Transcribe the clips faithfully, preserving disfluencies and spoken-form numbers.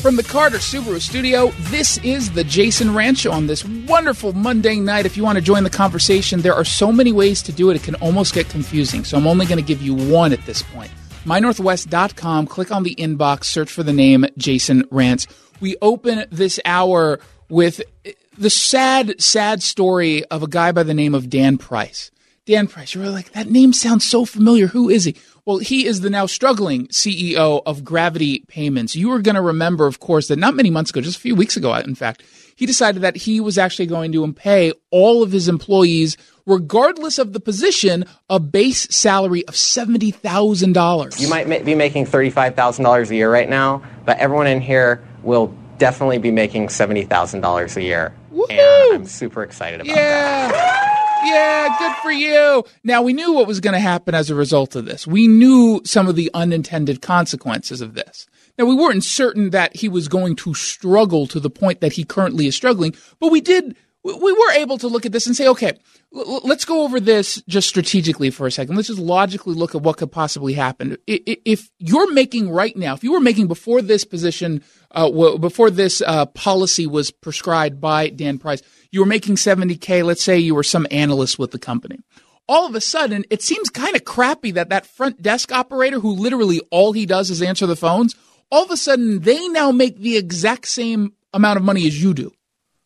From the Carter Subaru studio, this is the Jason Rant Show on this wonderful Monday night. If you want to join the conversation, there are so many ways to do it, it can almost get confusing. So I'm only going to give you one at this point. my northwest dot com, click on the inbox, search for the name Jason Rants. We open this hour with the sad, sad story of a guy by the name of Dan Price. Dan Price, you're like, that name sounds so familiar. Who is he? Well, he is the now struggling C E O of Gravity Payments. You are going to remember, of course, that not many months ago, just a few weeks ago, in fact, he decided that he was actually going to pay all of his employees, regardless of the position, a base salary of seventy thousand dollars. You might be making thirty-five thousand dollars a year right now, but everyone in here will definitely be making seventy thousand dollars a year. Woo-hoo! And I'm super excited about yeah. that. Yeah, good for you. Now, we knew what was going to happen as a result of this. We knew some of the unintended consequences of this. Now, we weren't certain that he was going to struggle to the point that he currently is struggling, but we did, we were able to look at this and say, okay, l- let's go over this just strategically for a second. Let's just logically look at what could possibly happen. If you're making right now, if you were making before this position, uh, before this uh, policy was prescribed by Dan Price, you were making seventy K, let's say you were some analyst with the company. All of a sudden, it seems kind of crappy that that front desk operator who literally all he does is answer the phones, all of a sudden they now make the exact same amount of money as you do.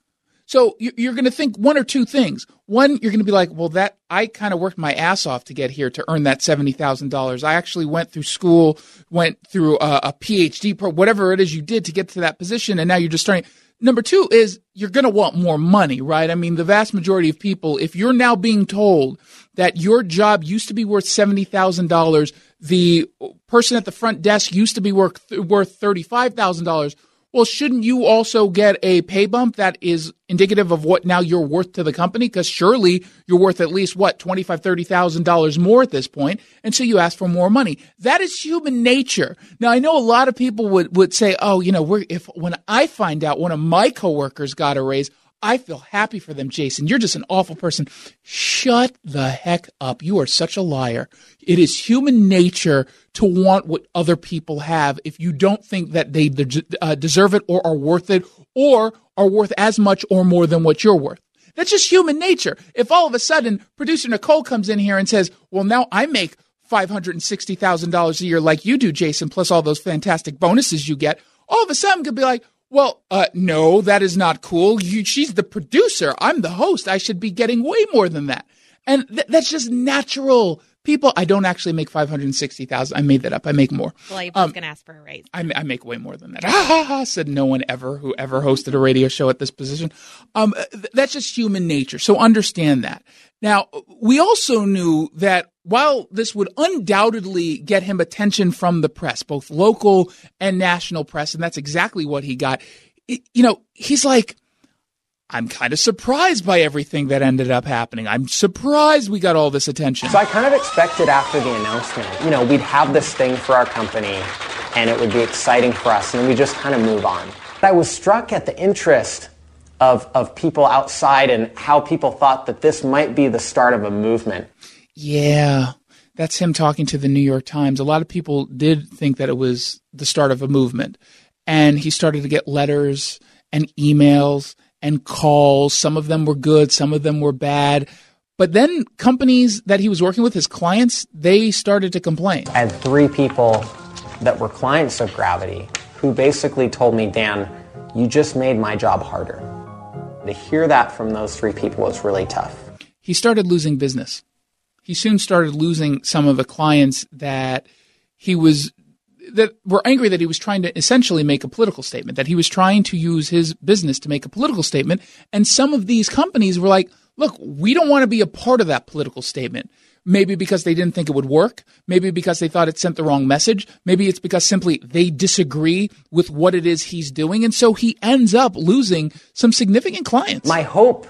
So you're going to think one or two things. One, you're going to be like, well, that I kind of worked my ass off to get here to earn that seventy thousand dollars. I actually went through school, went through a, a P H D, pro, whatever it is you did to get to that position, and now you're just starting. Number two is you're going to want more money, right? I mean, the vast majority of people, if you're now being told that your job used to be worth seventy thousand dollars, the person at the front desk used to be worth, worth thirty-five thousand dollars, well, shouldn't you also get a pay bump that is indicative of what now you're worth to the company? Because surely you're worth at least, what, twenty-five thousand dollars, thirty thousand dollars more at this point, and so you ask for more money. That is human nature. Now, I know a lot of people would, would say, oh, you know, we're, if when I find out one of my coworkers got a raise, I feel happy for them, Jason. You're just an awful person. Shut the heck up. You are such a liar. It is human nature to want what other people have if you don't think that they de- uh, deserve it or are worth it or are worth as much or more than what you're worth. That's just human nature. If all of a sudden producer Nicole comes in here and says, well, now I make five hundred sixty thousand dollars a year like you do, Jason, plus all those fantastic bonuses you get, all of a sudden I'm going to be like, well, uh, no, that is not cool. You, she's the producer. I'm the host. I should be getting way more than that. And th- that's just natural. People, I don't actually make five hundred sixty thousand dollars. I made that up. I make more. Well, I was um, going to ask for a raise. I, I make way more than that. Ha, ha, ha, said no one ever who ever hosted a radio show at this position. Um, th- that's just human nature. So understand that. Now, we also knew that while this would undoubtedly get him attention from the press, both local and national press, and that's exactly what he got, it, you know, he's like, I'm kind of surprised by everything that ended up happening. I'm surprised we got all this attention. So I kind of expected after the announcement, you know, we'd have this thing for our company and it would be exciting for us and we just kind of move on. I was struck at the interest of of people outside and how people thought that this might be the start of a movement. Yeah, that's him talking to the New York Times. A lot of people did think that it was the start of a movement. And he started to get letters and emails and calls. Some of them were good, some of them were bad. But then companies that he was working with, his clients, they started to complain. I had three people that were clients of Gravity who basically told me, Dan, you just made my job harder. To hear that from those three people was really tough. He started losing business. He soon started losing some of the clients that he was that were angry that he was trying to essentially make a political statement, that he was trying to use his business to make a political statement. And some of these companies were like, look, we don't want to be a part of that political statement. Maybe because they didn't think it would work. Maybe because they thought it sent the wrong message. Maybe it's because simply they disagree with what it is he's doing. And so he ends up losing some significant clients. My hope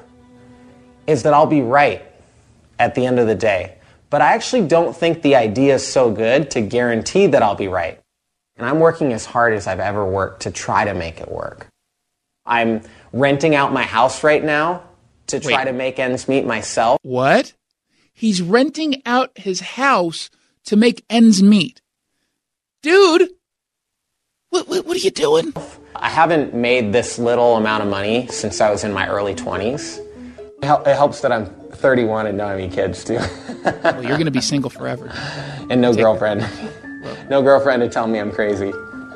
is that I'll be right at the end of the day. But I actually don't think the idea is so good to guarantee that I'll be right. And I'm working as hard as I've ever worked to try to make it work. I'm renting out my house right now to try Wait. to make ends meet myself. What? He's renting out his house to make ends meet. Dude, What, what, what are you doing? I haven't made this little amount of money since I was in my early twenties. It helps that I'm thirty-one and don't have any kids, too. Well, you're going to be single forever. And no Take girlfriend. No girlfriend to tell me I'm crazy.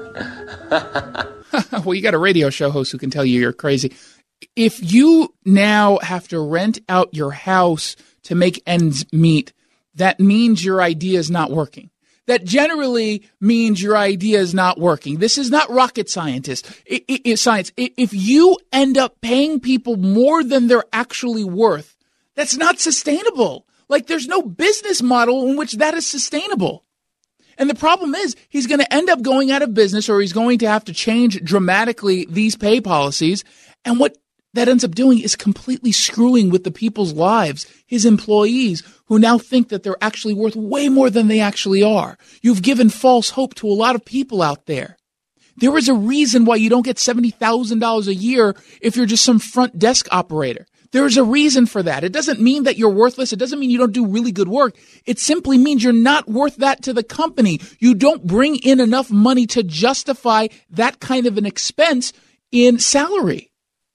Well, you got a radio show host who can tell you you're crazy. If you now have to rent out your house to make ends meet, that means your idea is not working. That generally means your idea is not working. This is not rocket scientist. It, it, it, science. It, if you end up paying people more than they're actually worth, that's not sustainable. Like, there's no business model in which that is sustainable. And the problem is he's going to end up going out of business, or he's going to have to change dramatically these pay policies. And what that ends up doing is completely screwing with the people's lives, his employees, who now think that they're actually worth way more than they actually are. You've given false hope to a lot of people out there. There is a reason why you don't get seventy thousand dollars a year if you're just some front desk operator. There is a reason for that. It doesn't mean that you're worthless. It doesn't mean you don't do really good work. It simply means you're not worth that to the company. You don't bring in enough money to justify that kind of an expense in salary.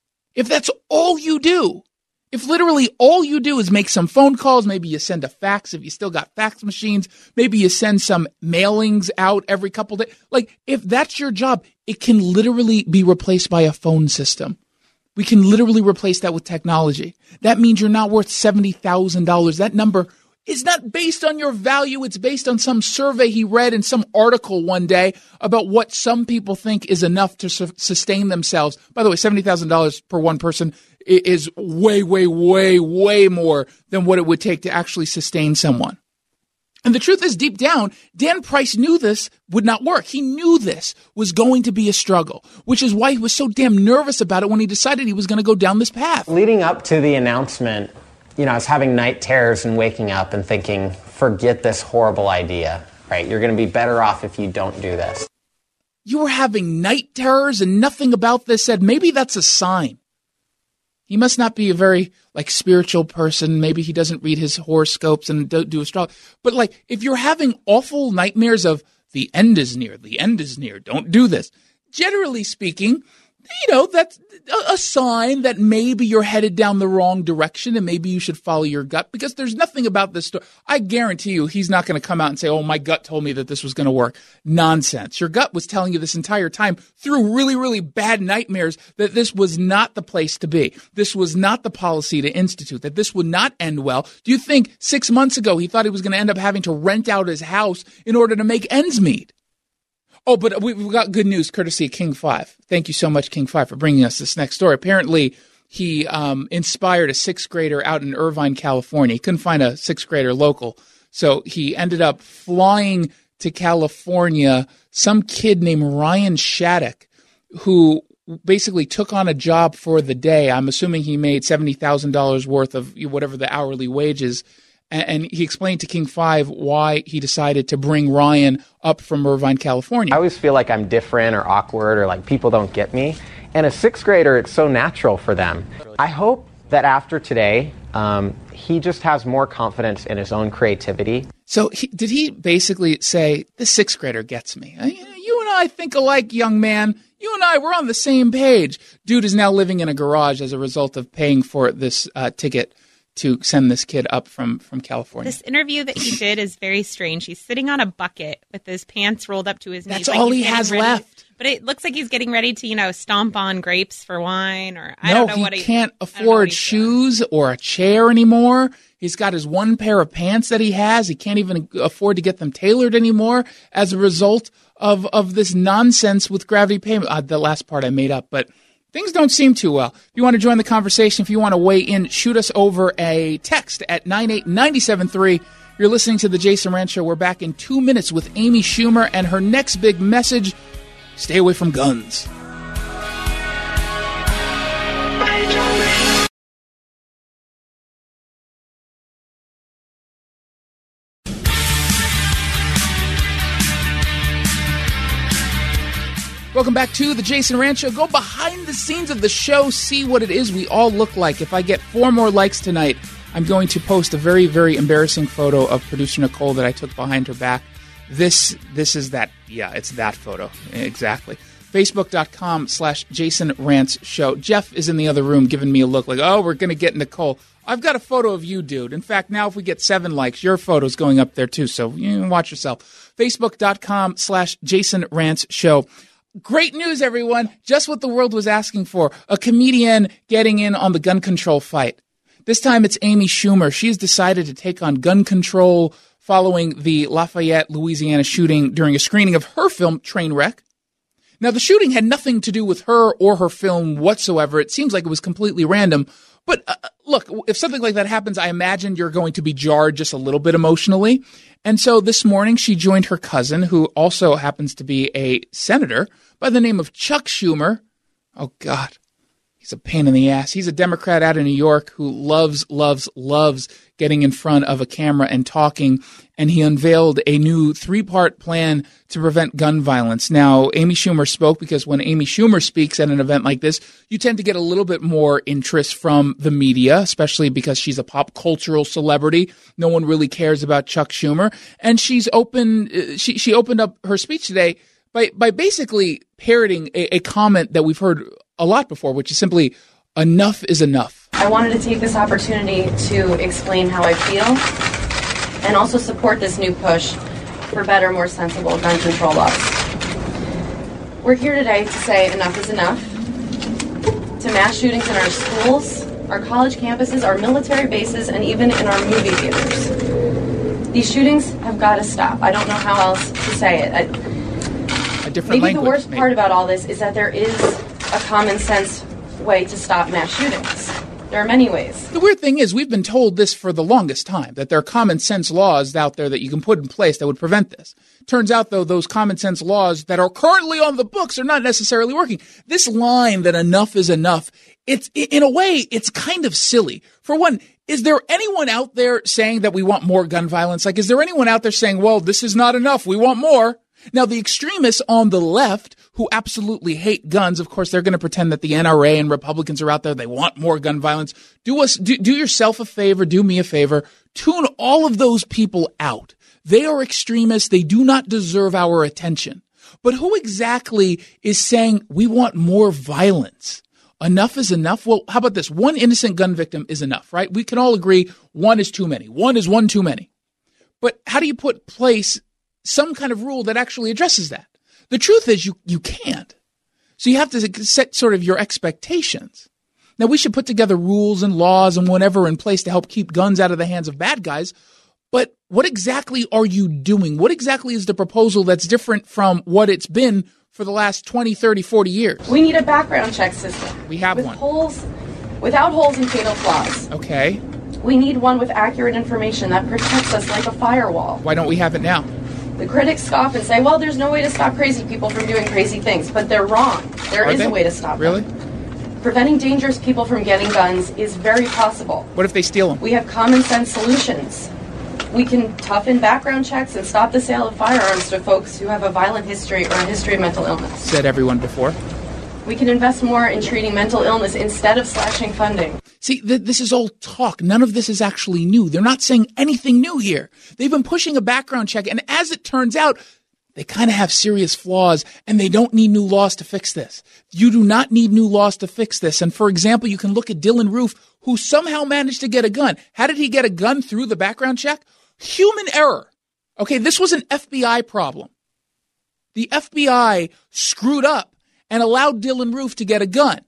If that's all you do, if literally all you do is make some phone calls, maybe you send a fax if you still got fax machines, maybe you send some mailings out every couple days. Like, if that's your job, it can literally be replaced by a phone system. We can literally replace that with technology. That means you're not worth seventy thousand dollars. That number is not based on your value. It's based on some survey he read in some article one day about what some people think is enough to su- sustain themselves. By the way, seventy thousand dollars per one person is way, way, way, way more than what it would take to actually sustain someone. And the truth is, deep down, Dan Price knew this would not work. He knew this was going to be a struggle, which is why he was so damn nervous about it when he decided he was going to go down this path. Leading up to the announcement, you know, I was having night terrors and waking up and thinking, forget this horrible idea, right? You're going to be better off if you don't do this. You were having night terrors and nothing about this said, maybe that's a sign. He must not be a very, like, spiritual person. Maybe he doesn't read his horoscopes and don't do astrology. But, like, if you're having awful nightmares of the end is near, the end is near, don't do this. Generally speaking, you know, that's a sign that maybe you're headed down the wrong direction and maybe you should follow your gut, because there's nothing about this story. I guarantee you he's not going to come out and say, oh, my gut told me that this was going to work. Nonsense. Your gut was telling you this entire time through really, really bad nightmares that this was not the place to be. This was not the policy to institute, that this would not end well. Do you think six months ago he thought he was going to end up having to rent out his house in order to make ends meet? Oh, but we've got good news courtesy of King five. Thank you so much, King five, for bringing us this next story. Apparently, he um, inspired a sixth grader out in Irvine, California. He couldn't find a sixth grader local, so he ended up flying to California. Some kid named Ryan Shattuck, who basically took on a job for the day. I'm assuming he made seventy thousand dollars worth of whatever the hourly wage is. And he explained to King five why he decided to bring Ryan up from Irvine, California. I always feel like I'm different or awkward or like people don't get me. And a sixth grader, it's so natural for them. I hope that after today, um, he just has more confidence in his own creativity. So he, did he basically say, the sixth grader gets me? You and I think alike, young man. You and I, we're on the same page. Dude is now living in a garage as a result of paying for this uh, ticket to send this kid up from, from California. This interview that he did is very strange. He's sitting on a bucket with his pants rolled up to his knees. That's all he has ready, left. But it looks like he's getting ready to, you know, stomp on grapes for wine, or I no, don't know he what he can't afford shoes doing. or a chair anymore. He's got his one pair of pants that he has. He can't even afford to get them tailored anymore as a result of, of this nonsense with gravity payment. Uh, the last part I made up, but things don't seem too well. If you want to join the conversation, if you want to weigh in, shoot us over a text at nine eight nine seven three. You're listening to The Jason Rantz Show. We're back in two minutes with Amy Schumer and her next big message, stay away from guns. Welcome back to The Jason Rantz Show. Go behind the scenes of the show, see what it is we all look like. If I get four more likes tonight, I'm going to post a very, very embarrassing photo of producer Nicole that I took behind her back This this is that, yeah, it's that photo. Exactly. Facebook.com slash Jason Rantz Show. Jeff is in the other room giving me a look like, oh, we're going to get Nicole. I've got a photo of you, dude. In fact, now if we get seven likes, your photo's going up there too, so you know, watch yourself. Facebook.com slash Jason Rantz Show. Great news, everyone. Just what the world was asking for. A comedian getting in on the gun control fight. This time it's Amy Schumer. She's decided to take on gun control following the Lafayette, Louisiana shooting during a screening of her film, Trainwreck. Now, the shooting had nothing to do with her or her film whatsoever. It seems like it was completely random. But uh, look, if something like that happens, I imagine you're going to be jarred just a little bit emotionally. And so this morning she joined her cousin, who also happens to be a senator by the name of Chuck Schumer. Oh, God. He's a pain in the ass. He's a Democrat out of New York who loves, loves, loves getting in front of a camera and talking. And he unveiled a new three-part plan to prevent gun violence. Now, Amy Schumer spoke because when Amy Schumer speaks at an event like this, you tend to get a little bit more interest from the media, especially because she's a pop cultural celebrity. No one really cares about Chuck Schumer. And she's open, she, she opened up her speech today by, by basically parroting a, a comment that we've heard a lot before, which is simply, enough is enough. I wanted to take this opportunity to explain how I feel and also support this new push for better, more sensible gun control laws. We're here today to say enough is enough to mass shootings in our schools, our college campuses, our military bases, and even in our movie theaters. These shootings have got to stop. I don't know how else to say it. I, a different maybe language, the worst maybe. part about all this is that there is a common sense way to stop mass shootings. There are many ways. The weird thing is we've been told this for the longest time, that there are common sense laws out there that you can put in place that would prevent this. Turns out, though, those common sense laws that are currently on the books are not necessarily working. This line that enough is enough, it's in a way, it's kind of silly. For one, is there anyone out there saying that we want more gun violence? Like, is there anyone out there saying, well, this is not enough, we want more? Now, the extremists on the left who absolutely hate guns, of course, they're going to pretend that the N R A and Republicans are out there. They want more gun violence. Do us, do, do yourself a favor. Do me a favor. Tune all of those people out. They are extremists. They do not deserve our attention. But who exactly is saying we want more violence? Enough is enough. Well, how about this? One innocent gun victim is enough, right? We can all agree one is too many. One is one too many. But how do you put place some kind of rule that actually addresses that? The truth is you, you can't. So you have to set sort of your expectations. Now, we should put together rules and laws and whatever in place to help keep guns out of the hands of bad guys. But what exactly are you doing? What exactly is the proposal that's different from what it's been for the last twenty, thirty, forty years? We need a background check system. We have with one. Holes, without holes and fatal flaws. Okay. We need one with accurate information that protects us like a firewall. Why don't we have it now? The critics scoff and say, well, there's no way to stop crazy people from doing crazy things. But they're wrong. There Are is they? a way to stop Really? them. Preventing dangerous people from getting guns is very possible. What if they steal them? We have common sense solutions. We can toughen background checks and stop the sale of firearms to folks who have a violent history or a history of mental illness. Said everyone before. We can invest more in treating mental illness instead of slashing funding. See, th- this is all talk. None of this is actually new. They're not saying anything new here. They've been pushing a background check, and as it turns out, they kind of have serious flaws, and they don't need new laws to fix this. You do not need new laws to fix this. And for example, you can look at Dylan Roof, who somehow managed to get a gun. How did he get a gun through the background check? Human error. Okay, this was an F B I problem. The F B I screwed up and allowed Dylan Roof to get a gun.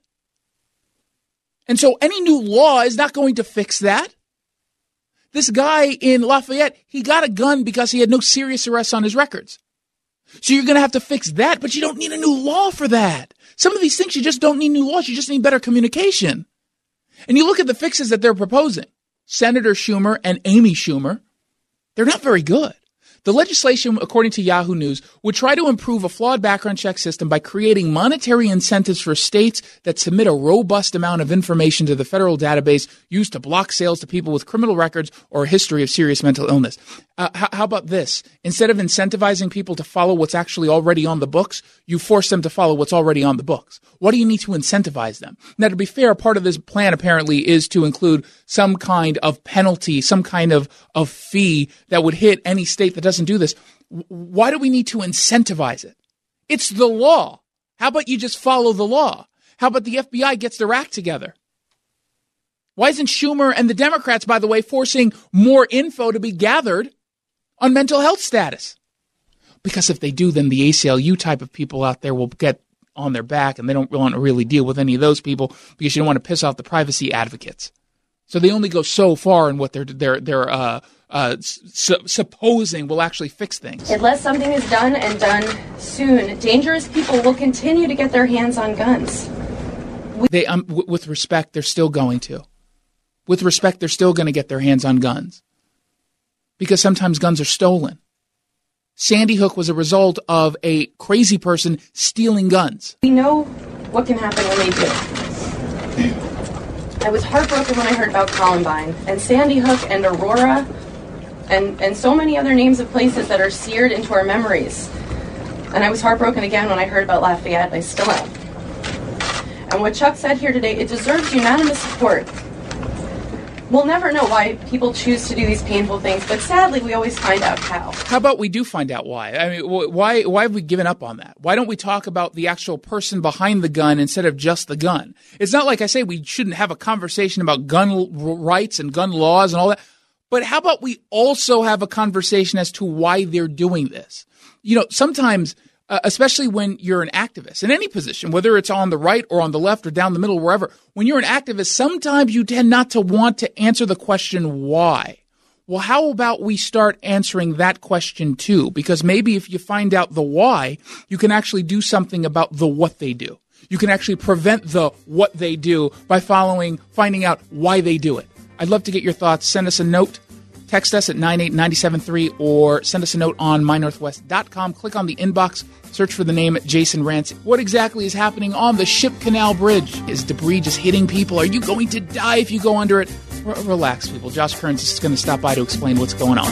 And so any new law is not going to fix that. This guy in Lafayette, he got a gun because he had no serious arrests on his records. So you're going to have to fix that, but you don't need a new law for that. Some of these things, you just don't need new laws. You just need better communication. And you look at the fixes that they're proposing. Senator Schumer and Amy Schumer, they're not very good. The legislation, according to Yahoo News, would try to improve a flawed background check system by creating monetary incentives for states that submit a robust amount of information to the federal database used to block sales to people with criminal records or a history of serious mental illness. Uh, how, how about this? Instead of incentivizing people to follow what's actually already on the books, you force them to follow what's already on the books. What do you need to incentivize them? Now, to be fair, part of this plan apparently is to include some kind of penalty, some kind of, of fee that would hit any state that doesn't do this. Why do we need to incentivize it? It's the law. How about you just follow the law? How about the F B I gets their act together? Why isn't Schumer and the Democrats, by the way, forcing more info to be gathered on mental health status? Because if they do, then the A C L U type of people out there will get on their back, and they don't want to really deal with any of those people because you don't want to piss off the privacy advocates. So they only go so far in what they're they're they're uh, uh, su- supposing will actually fix things. Unless something is done and done soon, dangerous people will continue to get their hands on guns. We- they, um, w- with respect, they're still going to. With respect, they're still going to get their hands on guns because sometimes guns are stolen. Sandy Hook was a result of a crazy person stealing guns. We know what can happen when they do. I was heartbroken when I heard about Columbine and Sandy Hook and Aurora and, and so many other names of places that are seared into our memories. And I was heartbroken again when I heard about Lafayette, and I still am. And what Chuck said here today, it deserves unanimous support. We'll never know why people choose to do these painful things, but sadly, we always find out how. How about we do find out why? I mean, why why have we given up on that? Why don't we talk about the actual person behind the gun instead of just the gun? It's not like I say we shouldn't have a conversation about gun rights and gun laws and all that, but how about we also have a conversation as to why they're doing this? You know, sometimes, uh, especially when you're an activist in any position, whether it's on the right or on the left or down the middle, wherever, when you're an activist, sometimes you tend not to want to answer the question why. Well, how about we start answering that question too? Because maybe if you find out the why, you can actually do something about the what they do. You can actually prevent the what they do by following, finding out why they do it. I'd love to get your thoughts. Send us a note. Text us at nine eight nine seven three or send us a note on my northwest dot com. Click on the inbox, search for the name Jason Rantz. What exactly is happening on the Ship Canal Bridge? Is debris just hitting people? Are you going to die if you go under it? R- relax, people. Josh Kearns is going to stop by to explain what's going on.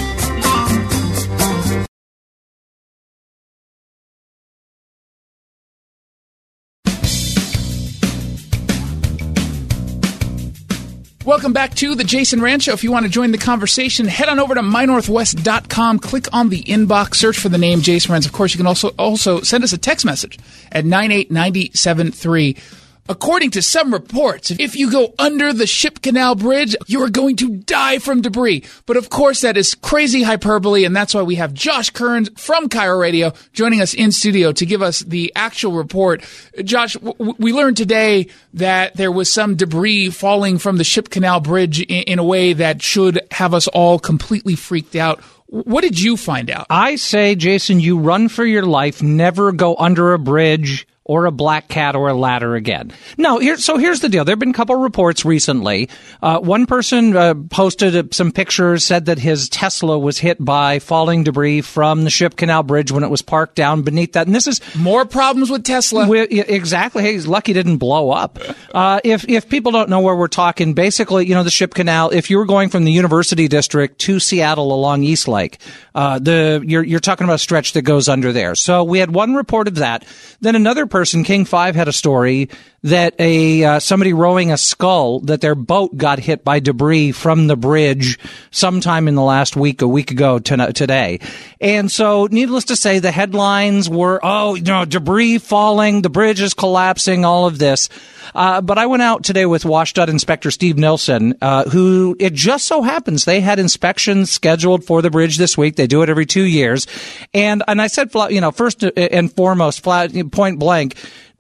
Welcome back to the Jason Rantz Show. If you want to join the conversation, head on over to my northwest dot com, click on the inbox, search for the name Jason Rantz. Of course, you can also also send us a text message at nine eight nine seven three. According to some reports, if you go under the Ship Canal Bridge, you are going to die from debris. But of course, that is crazy hyperbole, and that's why we have Josh Kearns from Chiro Radio joining us in studio to give us the actual report. Josh, w- we learned today that there was some debris falling from the Ship Canal Bridge in, in a way that should have us all completely freaked out. What did you find out? I say, Jason, you run for your life, never go under a bridge or a black cat or a ladder again. No, here, so here's the deal. There have been a couple reports recently. Uh, one person uh, posted some pictures, said that his Tesla was hit by falling debris from the Ship Canal Bridge when it was parked down beneath that. And this is more problems with Tesla. With, exactly. Hey, he's lucky it didn't blow up. Uh, if if people don't know where we're talking, basically, you know, the Ship Canal, if you were going from the University District to Seattle along East Lake, uh, the you're you're talking about a stretch that goes under there. So we had one report of that. Then another person, King five, had a story that a uh, somebody rowing a scull, that their boat got hit by debris from the bridge sometime in the last week, a week ago to, today. And so, needless to say, the headlines were, oh, you know, debris falling, the bridge is collapsing, all of this. Uh, but I went out today with WashDOT Inspector Steve Nilsson, uh, who, it just so happens, they had inspections scheduled for the bridge this week. They do it every two years. And, and I said, you know, first and foremost, flat, point blank,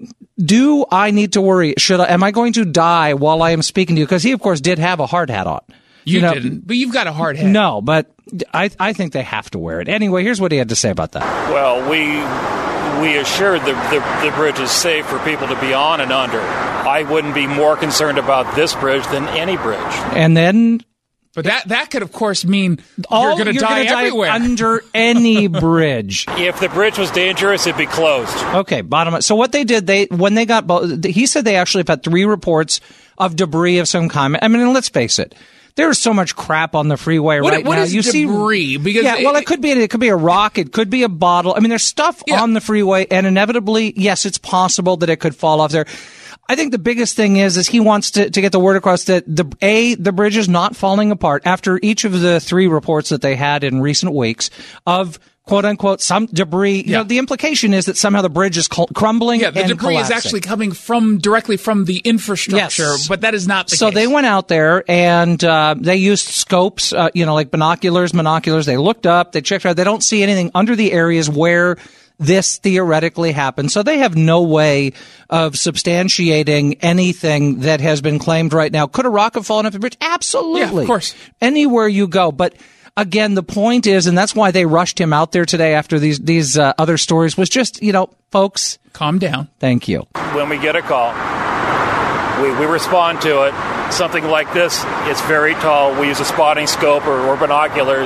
do I need to worry? Should I, am I going to die while I am speaking to you? Because he, of course, did have a hard hat on. You, you know, didn't, but you've got a hard hat. No, but I, I think they have to wear it. Anyway, here's what he had to say about that. Well, we we assured the, the, the bridge is safe for people to be on and under. I wouldn't be more concerned about this bridge than any bridge. And then... But that, that could, of course, mean All, you're going to die everywhere. Under any bridge. If the bridge was dangerous, it'd be closed. Okay, bottom up. So what they did, they when they got, he said they actually have had three reports of debris of some kind. I mean, let's face it. There's so much crap on the freeway what, right what now. What is you debris? See, because yeah, well, it could be it could be a rock, it could be a bottle. I mean, there's stuff yeah. on the freeway, and inevitably, yes, it's possible that it could fall off there. I think the biggest thing is, is he wants to, to get the word across that the, A, the bridge is not falling apart after each of the three reports that they had in recent weeks of quote unquote some debris. You yeah. know, the implication is that somehow the bridge is cl- crumbling. Yeah, the and debris collapsing. is actually coming from directly from the infrastructure, yes. but that is not the so case. So they went out there and uh, they used scopes, uh, you know, like binoculars, monoculars. They looked up, they checked out. They don't see anything under the areas where this theoretically happened. So they have no way of substantiating anything that has been claimed right now. Could a rock have fallen off the bridge? Absolutely. Yeah, of course. Anywhere you go. But again, the point is, and that's why they rushed him out there today after these these uh, other stories, was just, you know, folks. Calm down. Thank you. When we get a call, we, we respond to it. Something like this, it's very tall. We use a spotting scope or, or binoculars.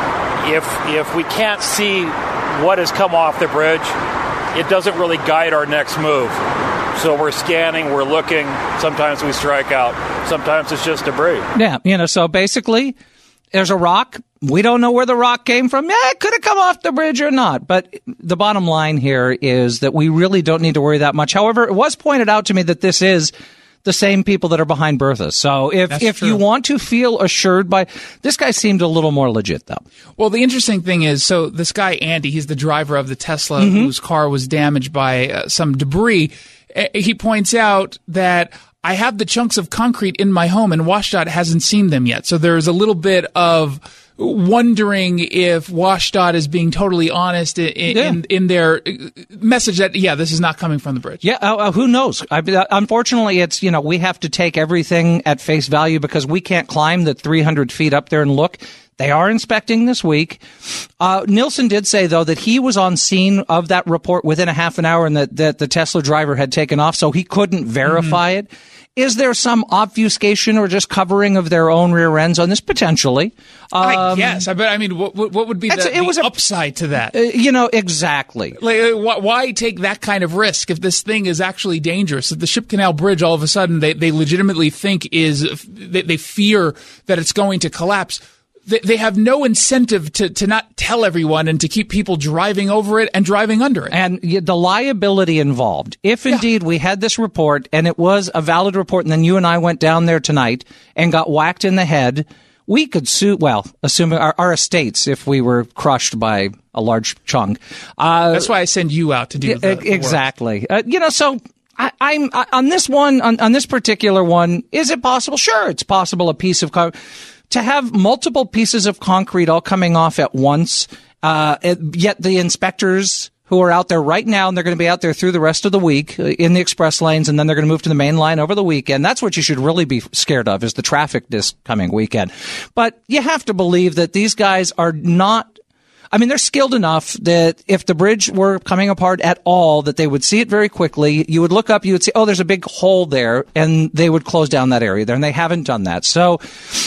If if we can't see what has come off the bridge, it doesn't really guide our next move. So we're scanning, we're looking. Sometimes we strike out. Sometimes it's just debris. Yeah, you know, so basically, there's a rock. We don't know where the rock came from. Yeah, it could have come off the bridge or not. But the bottom line here is that we really don't need to worry that much. However, it was pointed out to me that this is the same people that are behind Bertha. So if, That's if true. you want to feel assured by, this guy seemed a little more legit though. Well, the interesting thing is, so this guy, Andy, he's the driver of the Tesla Mm-hmm. whose car was damaged by uh, some debris. Uh, he points out that I have the chunks of concrete in my home and WashDOT hasn't seen them yet. So there's a little bit of wondering if WashDOT is being totally honest in, Yeah. in, in their message that, yeah, this is not coming from the bridge. Yeah, uh, uh, who knows? I, uh, unfortunately, it's, you know, we have to take everything at face value because we can't climb the three hundred feet up there and look. They are inspecting this week. Uh, Nielsen did say, though, that he was on scene of that report within a half an hour and that, that the Tesla driver had taken off, so he couldn't verify mm-hmm. it. Is there some obfuscation or just covering of their own rear ends on this? Potentially. Um, I guess. I bet. I mean, what, what would be the, it was the a, upside to that? Uh, you know, exactly. Like, uh, why, why take that kind of risk if this thing is actually dangerous? If the Ship Canal Bridge, all of a sudden, they, they legitimately think is, they, they fear that it's going to collapse. They, they have no incentive to, to not tell everyone and to keep people driving over it and driving under it. And the liability involved. If indeed yeah. we had this report and it was a valid report and then you and I went down there tonight and got whacked in the head, we could sue, well, assuming our, our estates if we were crushed by a large chunk. Uh, That's why I send you out to do the, the Exactly. Uh, you know, so I, I'm I, on this one, on, on this particular one, is it possible? Sure, it's possible a piece of car. To have multiple pieces of concrete all coming off at once, uh, yet the inspectors who are out there right now, and they're going to be out there through the rest of the week in the express lanes, and then they're going to move to the main line over the weekend. That's what you should really be scared of, is the traffic this coming weekend. But you have to believe that these guys are not, I mean, they're skilled enough that if the bridge were coming apart at all, that they would see it very quickly. You would look up, you would see, oh, there's a big hole there, and they would close down that area there, and they haven't done that. So,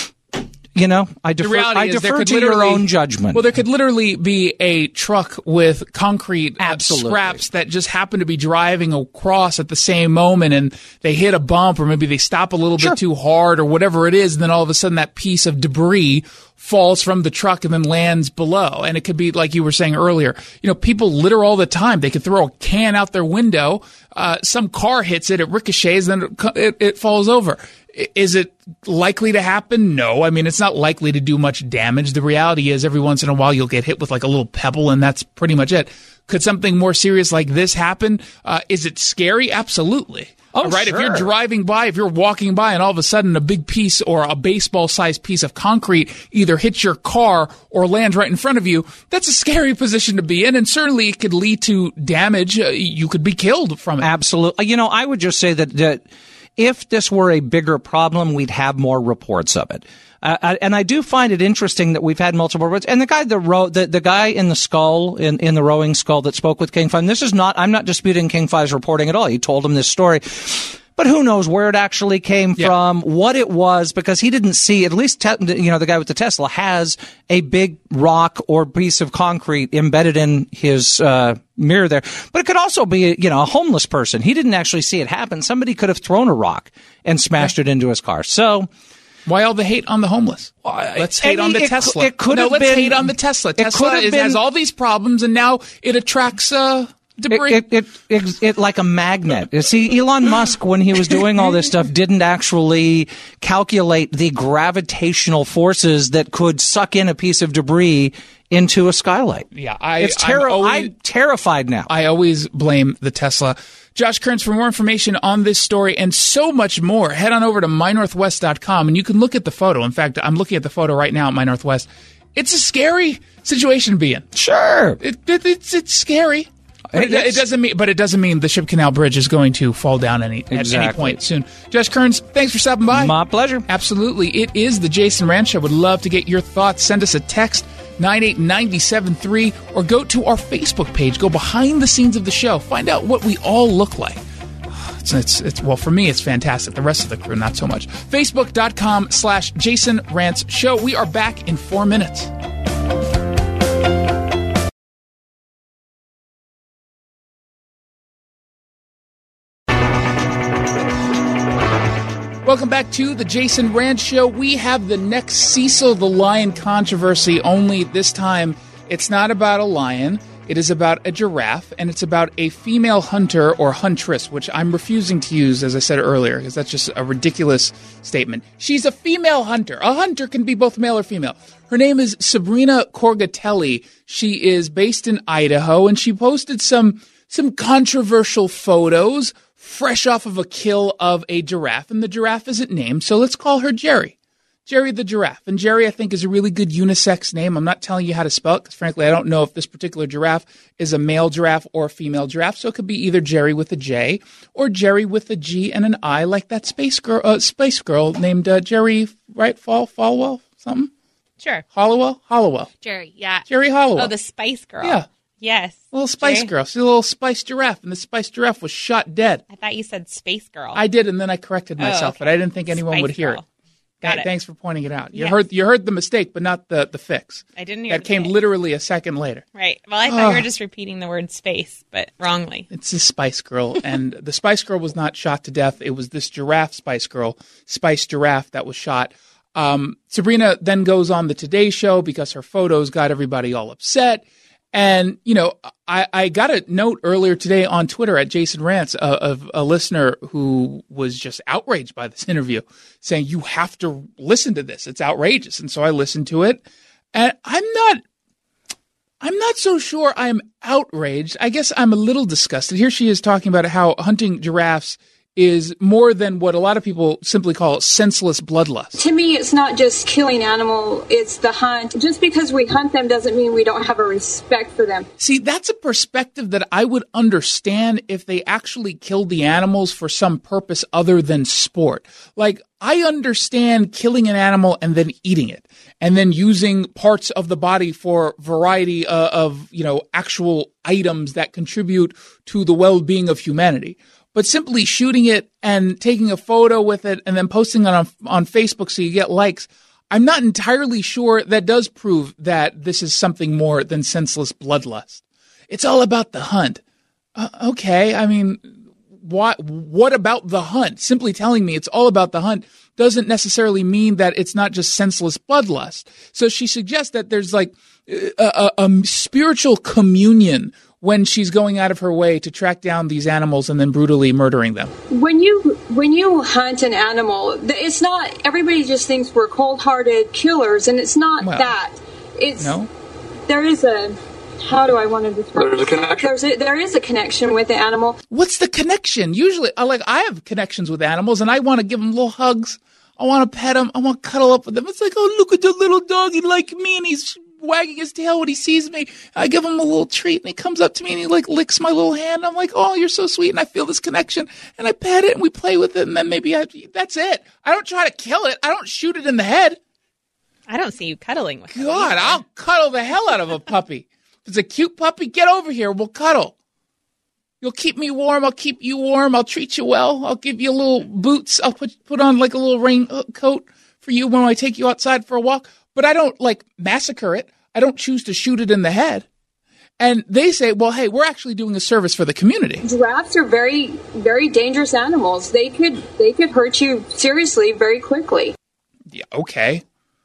you know, I defer, I defer to your own judgment. Well, there could literally be a truck with concrete Absolutely. scraps that just happen to be driving across at the same moment, and they hit a bump, or maybe they stop a little Sure. bit too hard, or whatever it is, and then all of a sudden that piece of debris falls from the truck and then lands below. And it could be, like you were saying earlier, you know, people litter all the time. They could throw a can out their window, uh, some car hits it, it ricochets, then it, it, it falls over. Is it likely to happen? No. I mean, it's not likely to do much damage. The reality is every once in a while you'll get hit with like a little pebble, and that's pretty much it. Could something more serious like this happen? Uh, is it scary? Absolutely. Oh, right. sure. If you're driving by, if you're walking by, and all of a sudden a big piece or a baseball-sized piece of concrete either hits your car or lands right in front of you, that's a scary position to be in, and certainly it could lead to damage. Uh, you could be killed from it. Absolutely. You know, I would just say that that if this were a bigger problem, we'd have more reports of it. Uh, and I do find it interesting that we've had multiple reports. And the guy, the row, the, the guy in the skull, in, in the rowing skull that spoke with King Five, this is not, I'm not disputing King Five's reporting at all. He told him this story. But who knows where it actually came yeah. from, what it was, because he didn't see, at least, te- you know, the guy with the Tesla has a big rock or piece of concrete embedded in his, uh, mirror there. But it could also be, you know, a homeless person. He didn't actually see it happen. Somebody could have thrown a rock and smashed yeah. it into his car. So, why all the hate on the homeless? Let's hate Any, on the it, Tesla. It could no, have let's been, hate on the Tesla. Tesla is, been, has all these problems, and now it attracts uh, debris. It, it, it, it, it like a magnet. You see, Elon Musk, when he was doing all this stuff, didn't actually calculate the gravitational forces that could suck in a piece of debris into a skylight. Yeah, I, it's terri- I'm, always, I'm terrified now. I always blame the Tesla. Josh Kearns, for more information on this story and so much more, head on over to my northwest dot com and you can look at the photo. In fact, I'm looking at the photo right now at My Northwest. It's a scary situation to be in. Sure. It, it, it's it's scary. But it, It's- it doesn't mean, but it doesn't mean the Ship Canal Bridge is going to fall down any at any Exactly. point soon. Josh Kearns, thanks for stopping by. My pleasure. Absolutely, it is the Jason Rand Show. Would love to get your thoughts. Send us a text nine eight nine seven three or go to our Facebook page. Go behind the scenes of the show. Find out what we all look like. It's, it's, it's well, for me, it's fantastic. The rest of the crew, not so much. Facebook dot com slash Jason Rantz Show. We are back in four minutes. Welcome back to the Jason Rand Show. We have the next Cecil the Lion controversy, only this time it's not about a lion. It is about a giraffe, and it's about a female hunter or huntress, which I'm refusing to use, as I said earlier, because that's just a ridiculous statement. She's a female hunter. A hunter can be both male or female. Her name is Sabrina Corgatelli. She is based in Idaho, and she posted some some controversial photos fresh off of a kill of a giraffe, and the giraffe isn't named, so let's call her Jerry. Jerry the giraffe. And Jerry, I think, is a really good unisex name. I'm not telling you how to spell it because, frankly, I don't know if this particular giraffe is a male giraffe or a female giraffe. So it could be either Jerry with a J or Jerry with a G and an I, like that space girl, uh, space girl named uh, Jerry, right? Fall, Falwell, something? Sure. Hollowell? Hollowell. Jerry, yeah. Jerry Hollowell. Oh, the Spice Girl. Yeah. Yes. Little spice Jerry. girl. She's a little spice giraffe, and the spice giraffe was shot dead. I thought you said Space Girl. I did, and then I corrected Oh, myself, okay. but I didn't think anyone Spice would hear Girl. it. Got Th- it. Thanks for pointing it out. You Yes. heard you heard the mistake, but not the, the fix. I didn't hear That the came fix. literally a second later. Right. Well, I thought you were just repeating the word space, but wrongly. It's a Spice Girl, and the Spice Girl was not shot to death. It was this giraffe Spice Girl, Spice Giraffe, that was shot. Um, Sabrina then goes on the Today Show because her photos got everybody all upset. And, you know, I, I got a note earlier today on Twitter at Jason Rantz uh, of a listener who was just outraged by this interview, saying, you have to listen to this. It's outrageous. And so I listened to it, and I'm not I'm not so sure I'm outraged. I guess I'm a little disgusted. Here she is talking about how hunting giraffes is more than what a lot of people simply call senseless bloodlust. To me, it's not just killing animal, it's the hunt. Just because we hunt them doesn't mean we don't have a respect for them. See, that's a perspective that I would understand if they actually killed the animals for some purpose other than sport. Like, I understand killing an animal and then eating it, and then using parts of the body for variety uh, of, you know, actual items that contribute to the well-being of humanity. But simply shooting it and taking a photo with it and then posting it on, on Facebook so you get likes, I'm not entirely sure that does prove that this is something more than senseless bloodlust. It's all about the hunt. Uh, okay, I mean, what, what about the hunt? Simply telling me it's all about the hunt doesn't necessarily mean that it's not just senseless bloodlust. So she suggests that there's like a, a, a spiritual communion when she's going out of her way to track down these animals and then brutally murdering them. When you when you hunt an animal, it's not, everybody just thinks we're cold-hearted killers, and it's not Well, that. It's No? there is a, how do I want to describe? There's a connection. There's a, there is a connection with the animal. What's the connection? Usually, I like I have connections with animals, and I want to give them little hugs. I want to pet them. I want to cuddle up with them. It's like, oh, look at the little dog. He like me, and he's wagging his tail when he sees me. I give him a little treat, and he comes up to me, and he like licks my little hand. I'm like, oh, you're so sweet, and I feel this connection, and I pet it, and we play with it, and then maybe I, that's it. I don't try to kill it. I don't shoot it in the head. I don't see you cuddling with it. God, either. I'll cuddle the hell out of a puppy. If it's a cute puppy, get over here. We'll cuddle. You'll keep me warm. I'll keep you warm. I'll treat you well. I'll give you little boots. I'll put put on like a little rain coat for you when I take you outside for a walk. But I don't like massacre it. I don't choose to shoot it in the head. And they say, well, hey, we're actually doing a service for the community. Giraffes are very, very dangerous animals. They could they could hurt you seriously very quickly. Yeah, okay.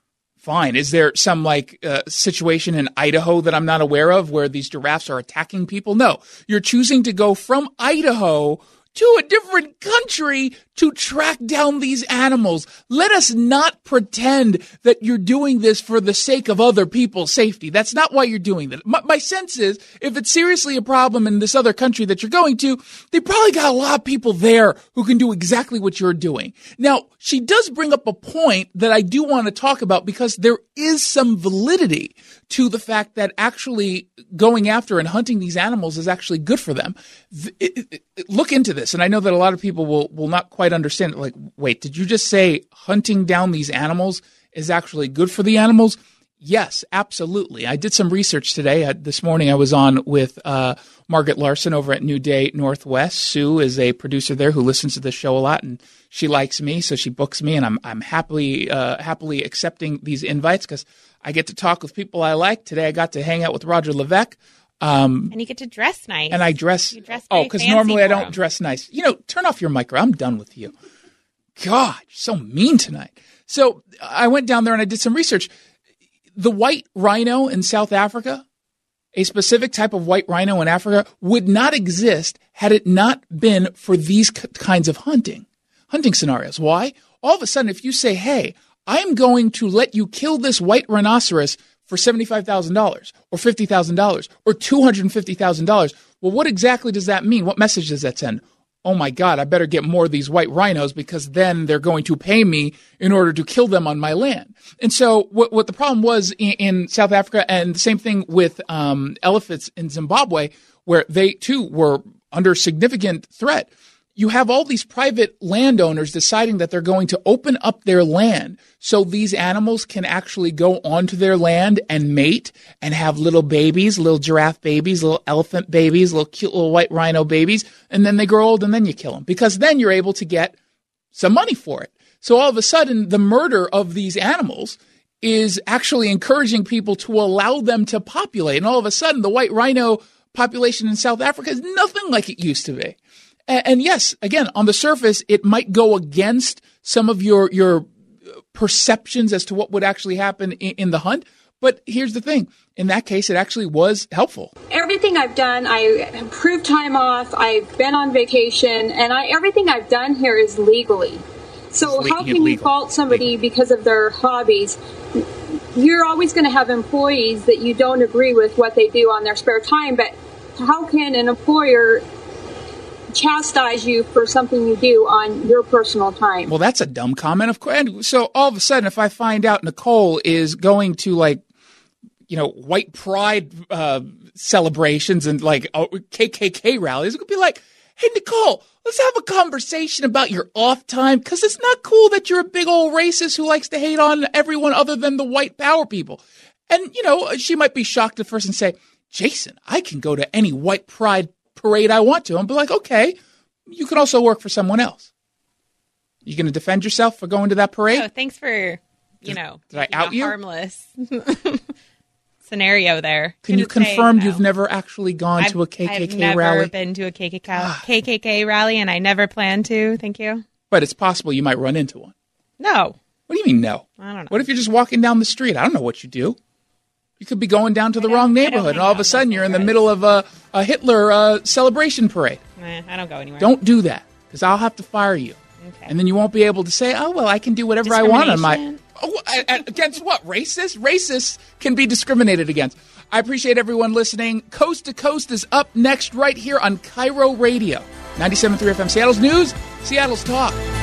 Fine. Is there some like uh, situation in Idaho that I'm not aware of where these giraffes are attacking people? No. You're choosing to go from Idaho to a different country to track down these animals. Let us not pretend that you're doing this for the sake of other people's safety. That's not why you're doing that. My, my sense is if it's seriously a problem in this other country that you're going to, they probably got a lot of people there who can do exactly what you're doing. Now, she does bring up a point that I do want to talk about because there is some validity to the fact that actually going after and hunting these animals is actually good for them. It, it, it, look into this. And I know that a lot of people will, will not quite understand it. Like, wait, did you just say hunting down these animals is actually good for the animals? Yes, absolutely. I did some research today. Uh, this morning I was on with uh, Margaret Larson over at New Day Northwest. Sue is a producer there who listens to the show a lot, and she likes me, so she books me, and I'm I'm happily uh, happily accepting these invites because I get to talk with people I like. Today I got to hang out with Roger Levesque. Um, and you get to dress nice. And I dress, you dress oh, because normally I don't him. dress nice. You know, turn off your micro. I'm done with you. God, you're so mean tonight. So I went down there and I did some research. The white rhino in South Africa, a specific type of white rhino in Africa, would not exist had it not been for these k- kinds of hunting, hunting scenarios. Why? All of a sudden, if you say, hey, I'm going to let you kill this white rhinoceros for seventy-five thousand dollars or fifty thousand dollars or two hundred fifty thousand dollars. Well, what exactly does that mean? What message does that send? Oh my God, I better get more of these white rhinos because then they're going to pay me in order to kill them on my land. And so what, what the problem was in, in South Africa, and the same thing with um, elephants in Zimbabwe, where they too were under significant threat. You have all these private landowners deciding that they're going to open up their land so these animals can actually go onto their land and mate and have little babies, little giraffe babies, little elephant babies, little cute little white rhino babies, and then they grow old and then you kill them because then you're able to get some money for it. So all of a sudden, the murder of these animals is actually encouraging people to allow them to populate. And all of a sudden, the white rhino population in South Africa is nothing like it used to be. And yes, again, on the surface, it might go against some of your your perceptions as to what would actually happen in, in the hunt. But here's the thing. In that case, it actually was helpful. Everything I've done, I approved time off, I've been on vacation, and I, everything I've done here is legally. So Le- how can legal. you fault somebody legal. because of their hobbies? You're always going to have employees that you don't agree with what they do on their spare time, but how can an employer chastise you for something you do on your personal time? Well, that's a dumb comment, of course. And so all of a sudden, if I find out Nicole is going to like, you know, white pride uh, celebrations and like uh, K K K rallies, it could be like, hey, Nicole, let's have a conversation about your off time because it's not cool that you're a big old racist who likes to hate on everyone other than the white power people. And, you know, she might be shocked at first and say, Jason, I can go to any white pride parade I want to and be like, okay, you can also work for someone else. You going to defend yourself for going to that parade? Oh, thanks for, you know, did I out you? Harmless scenario there. Can you Couldn't say, confirm no. you've never actually gone I've, to a K K K I've never rally? been to a K K K, K K K rally, and I never plan to. Thank you. But it's possible you might run into one. No. What do you mean no? I don't know. What if you're just walking down the street? I don't know what you do. You could be going down to the I don't- wrong I don't neighborhood, and hang all of out a sudden you're in the neighborhoods. middle of a, a Hitler uh, celebration parade. Nah, I don't go anywhere. Don't do that, because I'll have to fire you. Okay. And then you won't be able to say, oh, well, I can do whatever I want on my... Discrimination? Oh, I- I- against what? Racist? Racists can be discriminated against. I appreciate everyone listening. Coast to Coast is up next right here on Cairo Radio. ninety-seven point three F M, Seattle's News, Seattle's Talk.